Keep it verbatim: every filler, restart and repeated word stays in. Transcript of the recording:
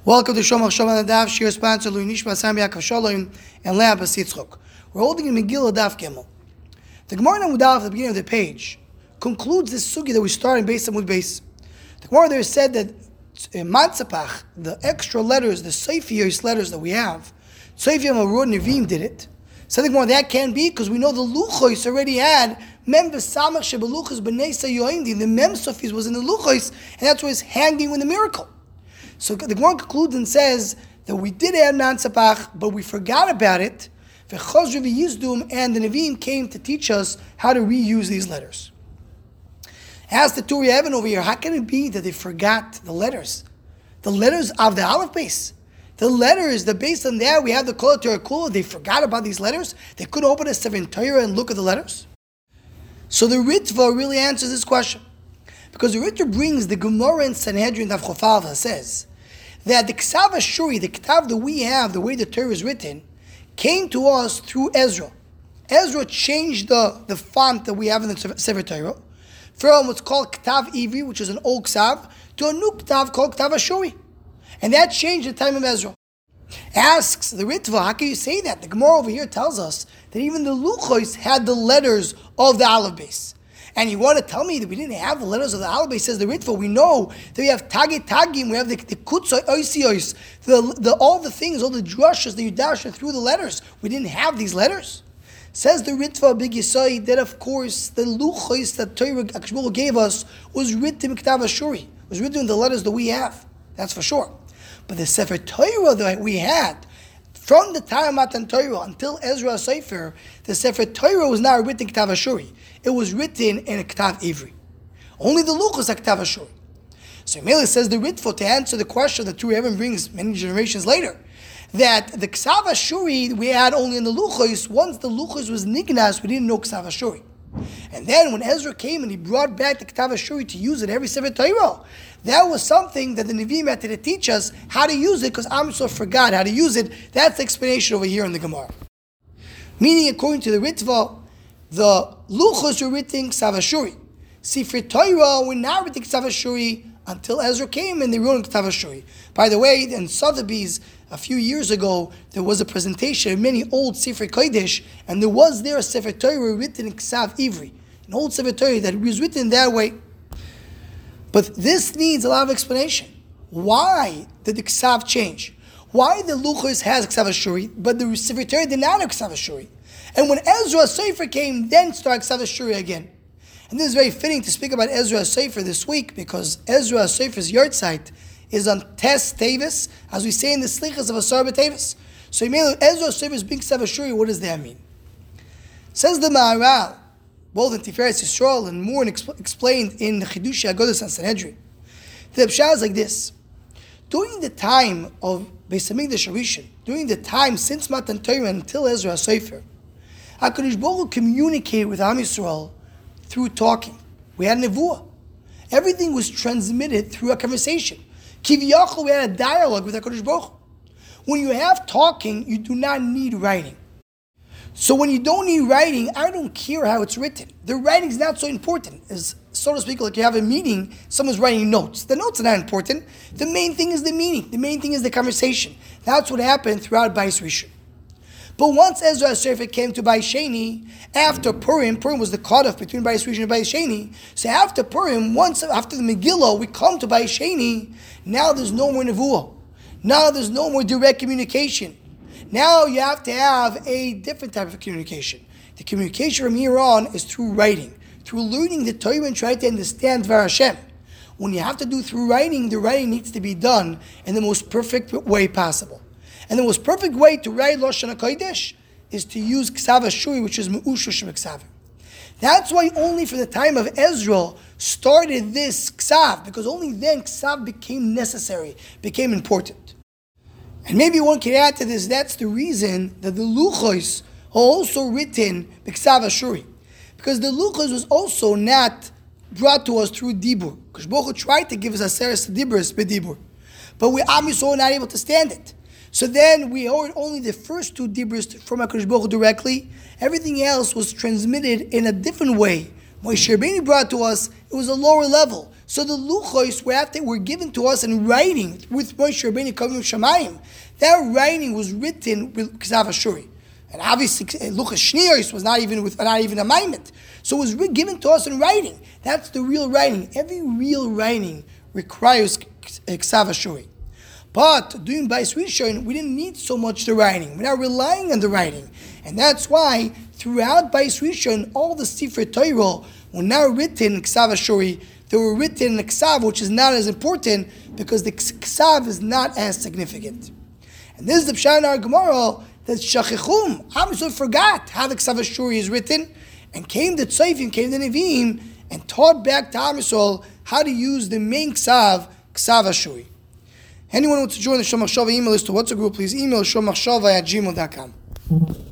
Welcome to Shomach Shomach Daf. Shir sponsor Lui Nishma Sam Yaakov Shalom and Leah Basitzchok. We're holding in Megillah Daf Gimel. The Gemara in Mudaf at the beginning of the page concludes this sugi that we started based on Mud base. The Gemara there said that in Matzapach, the extra letters, the Seifiyos letters that we have, Seifiyam Arud Nevim did it. So the Gemara that can't be because we know the Luchos already had Mem V'Samach Shebeluchos B'nei Sayoindi. The Mem Sofis was in the Luchos, and that's why it's hanging with the miracle. So the Gemara concludes and says that we did add Matzapach, but we forgot about it. And the Nevi'im came to teach us how to reuse these letters. Ask the Turi Evan over here, how can it be that they forgot the letters? The letters of the Aleph base. The letters, that based on that, we have the Kol Torah Kula. They forgot about these letters. They couldn't open a Sefer Torah and look at the letters. So the Ritva really answers this question. Because the Ritva brings the Gemara in Sanhedrin Daf Chofalva says that the Ksav Ashuri, the Ktav that we have, the way the Torah is written, came to us through Ezra. Ezra changed the, the font that we have in the Sefer Torah from what's called Ktav Ivri, which is an old Ksav, to a new Ktav called Ktav Ashuri. And that changed at the time of Ezra. Asks the Ritva, how can you say that? The Gemara over here tells us that even the Luchos had the letters of the Aleph base. And you want to tell me that we didn't have the letters of the Aleph base, says the Ritva. We know that we have Tagi Tagim, we have the, the Kutzoi Oisios, the, the, all the things, all the drushes that you dash through the letters. We didn't have these letters. Says the Ritva Big Yisai that of course the Luchos that Torah Akshbul gave us was written in Ktav Ashuri, was written in the letters that we have. That's for sure. But the Sefer Torah that we had, from the time of Matan Torah until Ezra Sefer, the Sefer Torah was not written in Ktav Ashuri. It was written in a Ktav Ivri. Only the Luchos are Ktav Ashuri. So Mele says the Ritva to answer the question that Turi Evan brings many generations later, that the Ksav Ashuri we had only in the Luchos. Once the Luchos was Nignas, we didn't know Ksav Ashuri. And then when Ezra came and he brought back the Ktav Ashuri to use it every Sefer Torah, that was something that the Nevi'im had to teach us how to use it because Am Yisrael forgot how to use it. That's the explanation over here in the Gemara. Meaning, according to the Ritva, the Luchos were written Ksav Ashuri. Sefer Torah were not written Ksav Ashuri until Ezra came and they wrote in Ktav Ashuri. By the way, in Sotheby's, a few years ago, there was a presentation of many old Sefer Kodesh, and there was there a Sefer Torah written in Ksav Ivri, an old Sefer Torah that was written that way. But this needs a lot of explanation. Why did the Ksav change? Why the Luchos has Ksav Ashuri, but the Sefer Torah did not have Ksav Ashuri? And when Ezra Sefer came, then started Ksav Ashuri again. And this is very fitting to speak about Ezra Sefer this week, because Ezra Sefer's yahrzeit is on Tes Tevis, as we say in the Slichas of Asar B'Tevis. So Ezra Sefer's being Ksav Ashuri, what does that mean? Says the Maharal, both in Tiferes Yisrael and more explained in the Chidushi Agodas and Sanhedrin. The Pshat is like this. During the time of Beis Hamikdash Rishon, during the time since Matan Torah until Ezra Sefer, HaKadosh Baruch Hu communicated with Am Yisrael through talking. We had Nevuah. Everything was transmitted through a conversation. Kiviyachol, we had a dialogue with HaKadosh Baruch Hu. When you have talking, you do not need writing. So when you don't need writing, I don't care how it's written. The writing is not so important. As, so to speak, like you have a meeting, someone's writing notes. The notes are not important. The main thing is the meaning. The main thing is the conversation. That's what happened throughout Bais Rishon. But once Ezra Sefer came to Bais Sheni, after Purim, Purim was the cutoff between Bais Rishon and Bais Sheni. So after Purim, once after the Megillah, we come to Bais Sheni. Now there's no more Nevuah. Now there's no more direct communication. Now you have to have a different type of communication. The communication from here on is through writing, through learning the Torah and trying to understand Dvar Hashem. When you have to do through writing, the writing needs to be done in the most perfect way possible. And the most perfect way to write Lashon HaKodesh is to use Ksav Ashuri, which is Me'ushush M'Ksav. That's why only from the time of Ezra started this Ksav, because only then Ksav became necessary, became important. And maybe one can add to this, that's the reason that the Luchos are also written B'Ksav Ashuri. Because the Luchos was also not brought to us through Dibur. Because Baruch Hu tried to give us Aseres Dibros B'Dibur. But we obviously were not able to stand it. So then we heard only the first two Dibros from HaKadosh Baruch Hu directly. Everything else was transmitted in a different way. Moshe Rabbeinu brought to us, it was a lower level. So the luchos were after were given to us in writing with Moshe Rabbeinu coming from Shemayim. That writing was written with Ksav Ashuri. And obviously, Luchas Shniyos was not even with not even a maimet. So it was given to us in writing. That's the real writing. Every real writing requires Ksav Ashuri. But doing Bais Rishon, we didn't need so much the writing. We're not relying on the writing. And that's why throughout Bais Rishon, all the Sefer Torah were now written in Ksav Ashuri. They were written in Ksav, which is not as important because the Ksav is not as significant. And this is the Pshat in our Gemara that Shachechum, Am Yisrael forgot how the Ksav Ashuri is written, and came the Tzayfim, came the Nevi'im, and taught back to Am Yisrael how to use the main Ksav, Ksav Ashuri. Anyone who wants to join the Shom Machshava email list to WhatsApp group, please email shom machshava at gmail dot com.